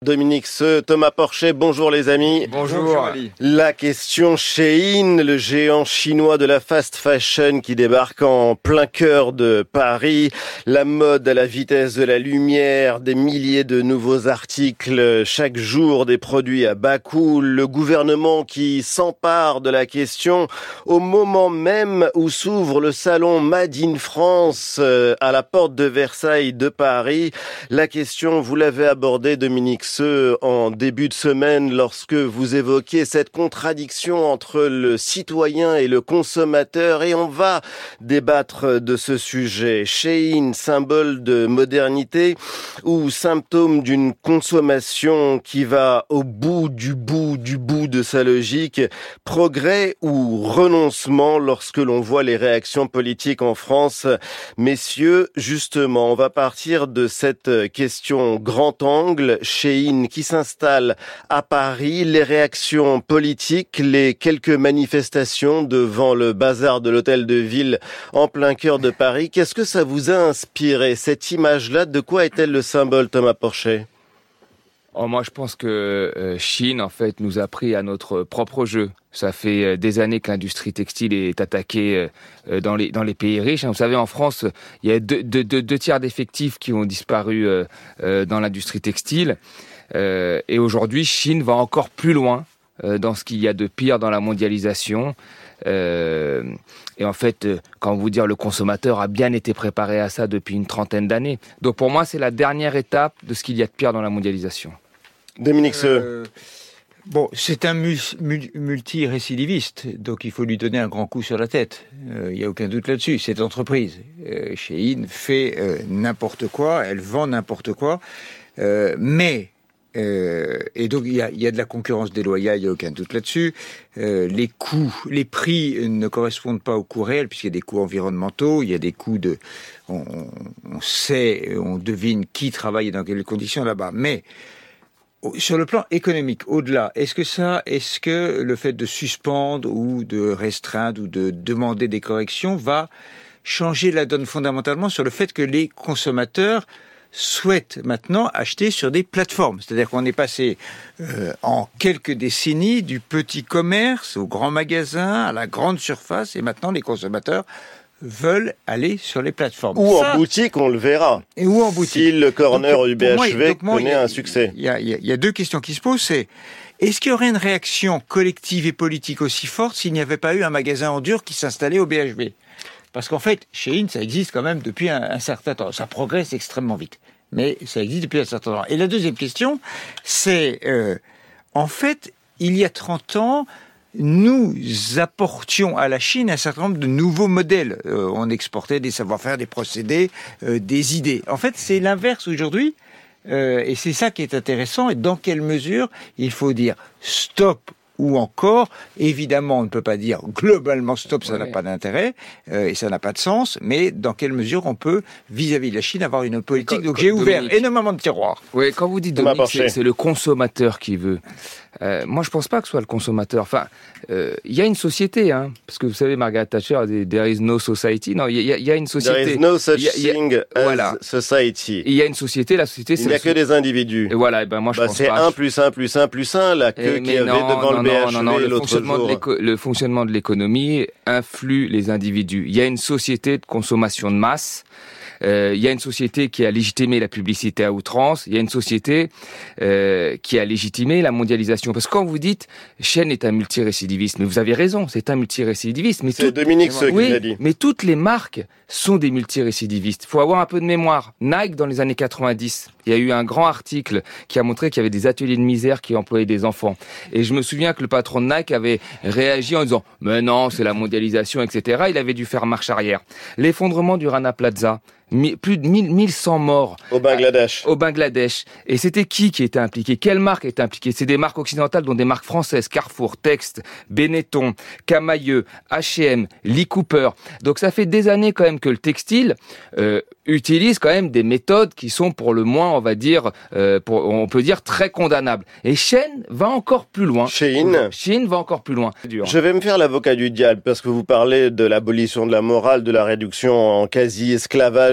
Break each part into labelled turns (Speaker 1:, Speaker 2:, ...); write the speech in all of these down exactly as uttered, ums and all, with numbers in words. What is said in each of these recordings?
Speaker 1: Dominique Seux, Thomas Porcher, bonjour les amis.
Speaker 2: Bonjour. Bonjour Ali.
Speaker 1: La question Shein, le géant chinois de la fast fashion qui débarque en plein cœur de Paris. La mode à la vitesse de la lumière, des milliers de nouveaux articles chaque jour, des produits à bas coût. Le gouvernement qui s'empare de la question au moment même où s'ouvre le salon Made in France à la porte de Versailles de Paris. La question, vous l'avez abordée, Dominique Seux, en début de semaine lorsque vous évoquez cette contradiction entre le citoyen et le consommateur, et on va débattre de ce sujet. Shein, symbole de modernité ou symptôme d'une consommation qui va au bout du bout du bout de sa logique, progrès ou renoncement lorsque l'on voit les réactions politiques en France. Messieurs, justement, on va partir de cette question grand angle. Shein qui s'installe à Paris, les réactions politiques, les quelques manifestations devant le bazar de l'hôtel de ville en plein cœur de Paris. Qu'est-ce que ça vous a inspiré, cette image-là? De quoi est-elle le symbole, Thomas Porcher?
Speaker 2: Oh, moi, je pense que euh, Shein, en fait, nous a pris à notre propre jeu. Ça fait euh, des années que l'industrie textile est attaquée euh, dans les dans les pays riches. Vous savez, en France, il y a deux, deux, deux, deux tiers d'effectifs qui ont disparu euh, euh, dans l'industrie textile. Euh, et aujourd'hui, Shein va encore plus loin euh, dans ce qu'il y a de pire dans la mondialisation. Euh, et en fait, euh, quand vous dire, le consommateur a bien été préparé à ça depuis une trentaine d'années. Donc pour moi, c'est la dernière étape de ce qu'il y a de pire dans la mondialisation.
Speaker 1: Dominique Seux.
Speaker 3: Euh, bon, c'est un mus- mul- multirécidiviste, donc il faut lui donner un grand coup sur la tête. Il euh, n'y a aucun doute là-dessus. Cette entreprise, euh, Shein, fait euh, n'importe quoi, elle vend n'importe quoi, euh, mais Euh, et donc il y a, il y a de la concurrence déloyale, il n'y a aucun doute là-dessus. Euh, les coûts, les prix ne correspondent pas aux coûts réels, puisqu'il y a des coûts environnementaux, il y a des coûts de, on, on sait, on devine qui travaille et dans quelles conditions là-bas. Mais sur le plan économique, au-delà, est-ce que ça, est-ce que le fait de suspendre ou de restreindre ou de demander des corrections va changer la donne fondamentalement sur le fait que les consommateurs souhaitent maintenant acheter sur des plateformes. C'est-à-dire qu'on est passé euh, en quelques décennies du petit commerce au grand magasin, à la grande surface, et maintenant les consommateurs veulent aller sur les plateformes.
Speaker 1: Ou
Speaker 3: Ça,
Speaker 1: en boutique, on le verra.
Speaker 3: Et ou en boutique.
Speaker 1: Si le corner
Speaker 3: donc,
Speaker 1: du B H V
Speaker 3: moi,
Speaker 1: connaît un succès.
Speaker 3: Il y, y, y a deux questions qui se posent, c'est est-ce qu'il y aurait une réaction collective et politique aussi forte s'il n'y avait pas eu un magasin en dur qui s'installait au B H V? Parce qu'en fait, Shein, ça existe quand même depuis un, un certain temps. Ça progresse extrêmement vite. Mais ça existe depuis un certain temps. Et la deuxième question, c'est, euh, en fait, il y a trente ans, nous apportions à la Chine un certain nombre de nouveaux modèles. Euh, on exportait des savoir-faire, des procédés, euh, des idées. En fait, c'est l'inverse aujourd'hui. Euh, et c'est ça qui est intéressant. Et dans quelle mesure il faut dire stop, ou encore, évidemment, on ne peut pas dire globalement stop, ça ouais. n'a pas d'intérêt, euh, et ça n'a pas de sens, mais dans quelle mesure on peut, vis-à-vis de la Chine, avoir une politique. Quand, Donc quand, j'ai ouvert Dominique, énormément de tiroirs.
Speaker 2: Oui, quand vous dites, Dominique, c'est, c'est le consommateur qui veut. Euh, moi, je pense pas que ce soit le consommateur. Enfin, il euh, y a une société, hein, parce que vous savez, Margaret Thatcher a dit « There is no society ». Non, il y, y, y a une société.
Speaker 1: There is no such
Speaker 2: y a, y a,
Speaker 1: thing as
Speaker 2: voilà.
Speaker 1: society.
Speaker 2: Il y a une société, la société, c'est...
Speaker 1: Il n'y a que des individus.
Speaker 2: Et voilà, et ben moi, je
Speaker 1: bah,
Speaker 2: pense
Speaker 1: c'est
Speaker 2: pas.
Speaker 1: C'est un plus un plus un plus un, la queue qui avait
Speaker 2: non,
Speaker 1: devant
Speaker 2: non,
Speaker 1: le B H V
Speaker 2: non, non, le
Speaker 1: l'autre
Speaker 2: fonctionnement
Speaker 1: jour.
Speaker 2: De l'éco- le fonctionnement de l'économie influe les individus. Il y a une société de consommation de masse. Euh, il y a une société qui a légitimé la publicité à outrance. Il y a une société euh, qui a légitimé la mondialisation. Parce que quand vous dites Shein est un multirécidiviste, mais vous avez raison, c'est un multirécidiviste. Mais
Speaker 1: c'est
Speaker 2: tout...
Speaker 1: Dominique Seux
Speaker 2: oui,
Speaker 1: qui l'a dit.
Speaker 2: Mais toutes les marques sont des multirécidivistes. Il faut avoir un peu de mémoire. Nike, dans les années quatre-vingt-dix, il y a eu un grand article qui a montré qu'il y avait des ateliers de misère qui employaient des enfants. Et je me souviens que le patron de Nike avait réagi en disant « Mais non, c'est la mondialisation, et cetera » Il avait dû faire marche arrière. L'effondrement du Rana Plaza, plus de mille cent morts.
Speaker 1: Au Bangladesh.
Speaker 2: Au Bangladesh. Et c'était qui qui était impliqué? Quelle marque était impliquée? C'est des marques occidentales, dont des marques françaises, Carrefour, Text, Benetton, Camailleux, H et M, Lee Cooper. Donc ça fait des années quand même que le textile euh, utilise quand même des méthodes qui sont pour le moins, on va dire, euh, pour, on peut dire très condamnables. Et Shein va encore plus loin.
Speaker 1: Shein.
Speaker 2: Shein va encore plus loin.
Speaker 1: Je vais me faire l'avocat du diable parce que vous parlez de l'abolition de la morale, de la réduction en quasi-esclavage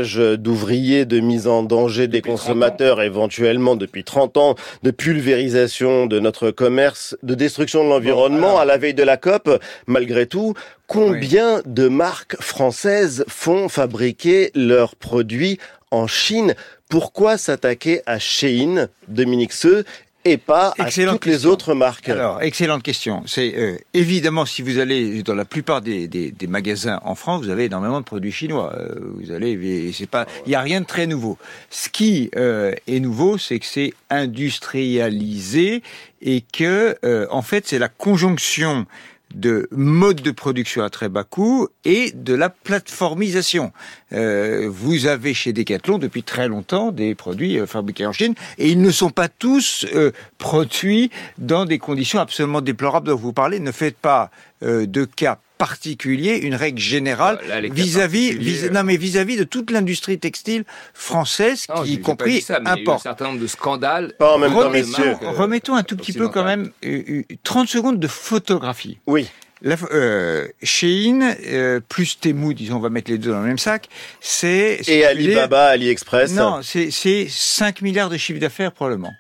Speaker 1: chômage d'ouvriers, de mise en danger des consommateurs éventuellement depuis trente ans, de pulvérisation de notre commerce, de destruction de l'environnement bon, alors... à la veille de la COP. Malgré tout, combien oui. de marques françaises font fabriquer leurs produits en Chine? Pourquoi s'attaquer à Shein, Dominique Seux, et pas à excellente toutes question. Les autres marques?
Speaker 3: Alors, excellente question. C'est euh, évidemment, si vous allez dans la plupart des, des, des magasins en France, vous avez énormément de produits chinois. Euh, vous allez, c'est pas, il y a rien de très nouveau. Ce qui euh, est nouveau, c'est que c'est industrialisé et que, euh, en fait, c'est la conjonction de mode de production à très bas coût et de la plateformisation. Euh, vous avez chez Decathlon depuis très longtemps des produits euh, fabriqués en Chine et ils ne sont pas tous euh, produits dans des conditions absolument déplorables dont vous parlez. Ne faites pas euh, de cas particulier, une règle générale Là, vis-à-vis, vis, non mais vis-à-vis de toute l'industrie textile française, non, qui y compris ça, importe. Il y a eu un
Speaker 2: certain nombre de scandales.
Speaker 1: Pas en même temps, messieurs.
Speaker 3: Remettons un tout petit peu quand même euh, trente secondes de photographie.
Speaker 1: Oui.
Speaker 3: La, euh, Shein euh, plus Temu, disons, on va mettre les deux dans le même sac, c'est...
Speaker 1: Et Alibaba, AliExpress.
Speaker 3: Non, c'est, c'est cinq milliards de chiffre d'affaires probablement.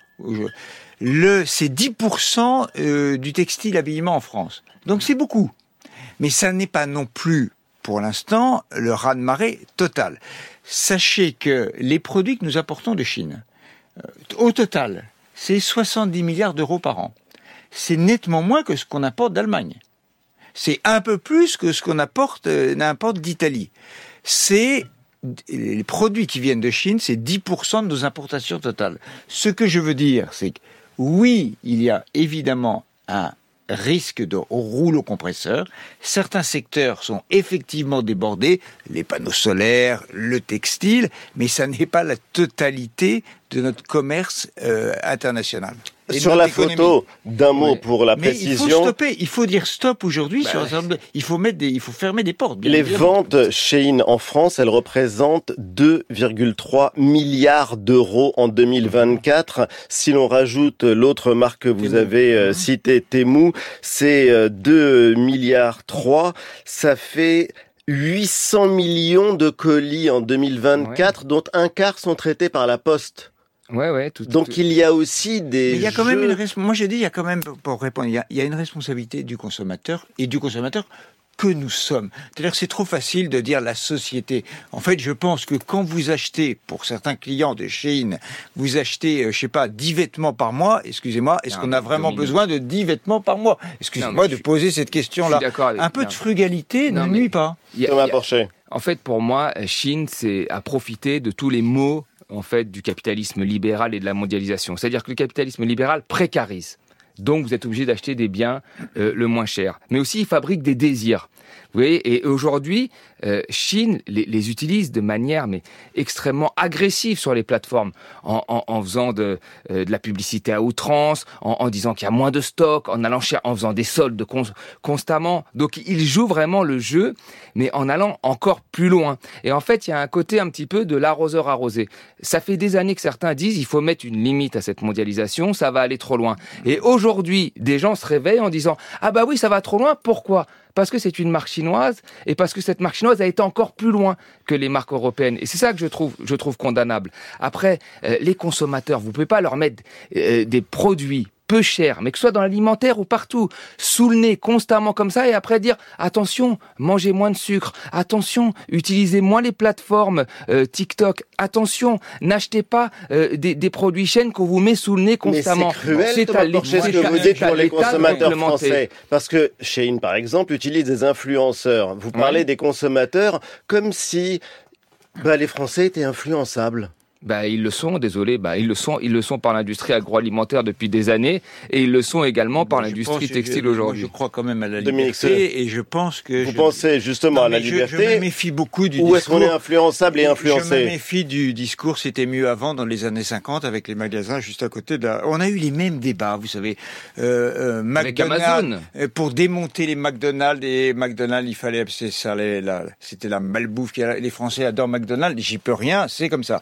Speaker 3: Le, c'est dix pour cent euh, du textile habillement en France. Donc c'est beaucoup. Mais ça n'est pas non plus, pour l'instant, le raz-de-marée total. Sachez que les produits que nous apportons de Chine, euh, au total, c'est soixante-dix milliards d'euros par an. C'est nettement moins que ce qu'on apporte d'Allemagne. C'est un peu plus que ce qu'on apporte, euh, n'importe d'Italie. C'est les produits qui viennent de Chine, c'est dix pour cent de nos importations totales. Ce que je veux dire, c'est que oui, il y a évidemment un risque de rouleau compresseur. Certains secteurs sont effectivement débordés, les panneaux solaires, le textile, mais ça n'est pas la totalité de notre commerce euh, international.
Speaker 1: Et sur la économie. Photo, d'un mot oui. pour la
Speaker 3: Mais
Speaker 1: précision.
Speaker 3: Il faut stopper, il faut dire stop aujourd'hui. Bah, sur un... Il faut mettre des, il faut fermer des portes.
Speaker 1: Les évidemment. Ventes Shein en France, elles représentent deux virgule trois milliards d'euros en deux mille vingt-quatre. Si l'on rajoute l'autre marque que vous Temu. avez euh, citée, Temu, c'est euh, deux milliards trois. Ça fait huit cents millions de colis en deux mille vingt-quatre, ouais. dont un quart sont traités par la Poste.
Speaker 2: Ouais, ouais, tout,
Speaker 1: Donc
Speaker 2: tout,
Speaker 1: il y a aussi des.
Speaker 3: Mais il y a quand
Speaker 1: jeux...
Speaker 3: même une res... Moi j'ai dit il y a quand même pour répondre il y a, il y a une responsabilité du consommateur et du consommateur que nous sommes. C'est-à-dire que c'est trop facile de dire la société. En fait, je pense que quand vous achetez pour certains clients de Shein, vous achetez euh, je sais pas dix vêtements par mois. Excusez-moi, est-ce non, qu'on a vraiment besoin de dix vêtements par mois? Excusez-moi non, de je, poser cette question-là. Avec, Un peu non, de frugalité non, ne nuit pas.
Speaker 1: Y a, Thomas y a, Porcher.
Speaker 2: En fait, pour moi, Shein, c'est à profiter de tous les maux en fait, du capitalisme libéral et de la mondialisation. C'est-à-dire que le capitalisme libéral précarise. Donc, vous êtes obligé d'acheter des biens euh, le moins cher. Mais aussi, il fabrique des désirs. Vous voyez, et aujourd'hui, euh, Shein les, les utilise de manière mais extrêmement agressive sur les plateformes, en, en, en faisant de, euh, de la publicité à outrance, en, en disant qu'il y a moins de stock, en allant cher, en faisant des soldes con, constamment. Donc, ils jouent vraiment le jeu, mais en allant encore plus loin. Et en fait, il y a un côté un petit peu de l'arroseur arrosé. Ça fait des années que certains disent il faut mettre une limite à cette mondialisation, ça va aller trop loin. Et aujourd'hui, des gens se réveillent en disant ah bah oui, ça va trop loin. Pourquoi ? Parce que c'est une marque chinoise et parce que cette marque chinoise a été encore plus loin que les marques européennes. Et c'est ça que je trouve, je trouve condamnable. Après, euh, les consommateurs, vous pouvez pas leur mettre euh, des produits peu cher, mais que ce soit dans l'alimentaire ou partout, sous le nez, constamment comme ça, et après dire, attention, mangez moins de sucre, attention, utilisez moins les plateformes euh, TikTok, attention, n'achetez pas euh, des, des produits chaînes qu'on vous met sous le nez constamment.
Speaker 1: Mais c'est cruel, c'est Thomas Porcher, ce que vous dites pour les consommateurs français. Parce que Shein, par exemple, utilise des influenceurs. Vous parlez ouais. des consommateurs comme si bah, les Français étaient influençables.
Speaker 2: Bah, ils le sont, désolé, bah, ils le sont, ils le sont par l'industrie agroalimentaire depuis des années, et ils le sont également par moi, l'industrie textile je, aujourd'hui.
Speaker 3: Moi, je crois quand même à la liberté, et je pense que...
Speaker 1: Vous
Speaker 3: je...
Speaker 1: pensez justement non, à la liberté?
Speaker 3: Je, je me méfie beaucoup du
Speaker 1: Où
Speaker 3: discours.
Speaker 1: Où est-ce qu'on est influençable et influencé?
Speaker 3: Je me méfie du discours, c'était mieux avant, dans les années cinquante, avec les magasins juste à côté de la... On a eu les mêmes débats, vous savez. Euh, euh, McDonald's, pour démonter les McDonald's, et McDonald's, il fallait... C'est ça, les, la, c'était la malbouffe. Les Français adorent McDonald's, j'y peux rien, c'est comme ça. Euh,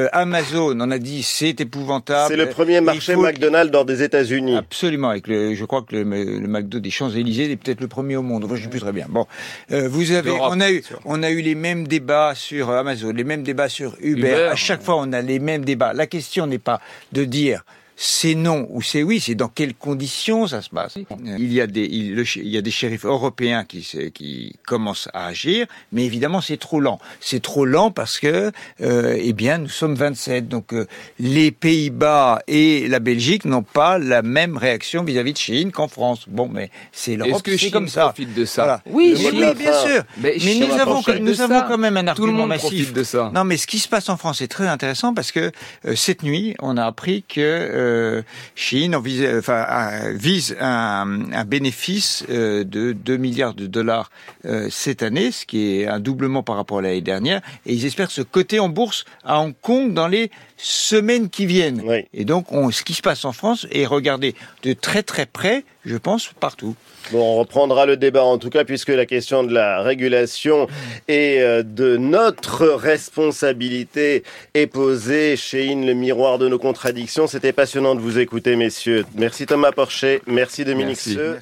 Speaker 3: Euh, Amazon, on a dit, c'est épouvantable.
Speaker 1: C'est le premier marché faut... McDonald's hors des États-Unis.
Speaker 3: Absolument, avec le, je crois que le, le McDo des Champs-Élysées est peut-être le premier au monde. Enfin, je ne sais plus très bien. Bon, euh, vous avez, on a eu, on a eu les mêmes débats sur Amazon, les mêmes débats sur Uber. Uber. À chaque fois, on a les mêmes débats. La question n'est pas de dire c'est non ou c'est oui, c'est dans quelles conditions ça se passe. Il y a des, il, le, il y a des shérifs européens qui, qui commencent à agir, mais évidemment c'est trop lent. C'est trop lent parce que, euh, eh bien, nous sommes vingt-sept, donc euh, les Pays-Bas et la Belgique n'ont pas la même réaction vis-à-vis de Chine qu'en France. Bon, mais c'est l'Europe,
Speaker 2: Est-ce que
Speaker 3: c'est
Speaker 2: Chine
Speaker 3: comme ça.
Speaker 2: Profite de ça.
Speaker 3: Voilà.
Speaker 2: Oui,
Speaker 3: oui, oui, bien sûr.
Speaker 2: Mais,
Speaker 3: mais nous avons, nous avons quand même un argument
Speaker 2: Tout le monde
Speaker 3: massif.
Speaker 2: Profite de ça.
Speaker 3: Non, mais ce qui se passe en France est très intéressant parce que euh, cette nuit, on a appris que euh, Chine vise, enfin, vise un, un bénéfice euh, de deux milliards de dollars euh, cette année, ce qui est un doublement par rapport à l'année dernière, et ils espèrent se coter en bourse à Hong Kong dans les semaines qui viennent. Oui. Et donc, on, ce qui se passe en France est regardé de très très près, je pense, partout.
Speaker 1: Bon, on reprendra le débat en tout cas, puisque la question de la régulation et de notre responsabilité est posée. Shein, le miroir de nos contradictions. C'était passionnant de vous écouter, messieurs. Merci Thomas Porcher, merci Dominique Seux.